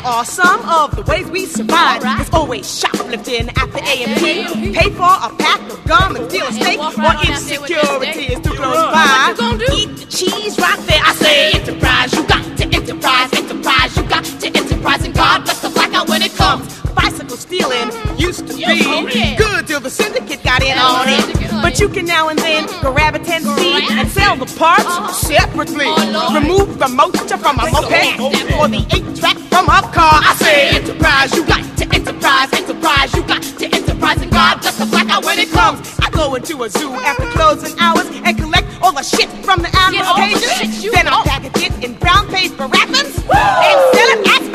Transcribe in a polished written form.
are some of the ways we survive. Right. There's always shoplifting at the A&P. Pay for a pack of gum and steal a steak, or insecurity is too close by. What you gonna do? Eat the cheese right there. I say enterprise, you got to enterprise, enterprise, you got to enterprise, and God bless the blackout when it comes. Bicycle stealing used to be good till the syndicate got in on it. But you can now and then grab a 10C and sell the parts separately. Remove the motor from a moped or the 8-track from a car. I say enterprise, you got to enterprise, enterprise, you got to enterprise, and God bless the blackout when it comes. I go into a zoo after closing hours and collect all the shit from the animal cages. Then I package it in brown paper wrappings and sell it at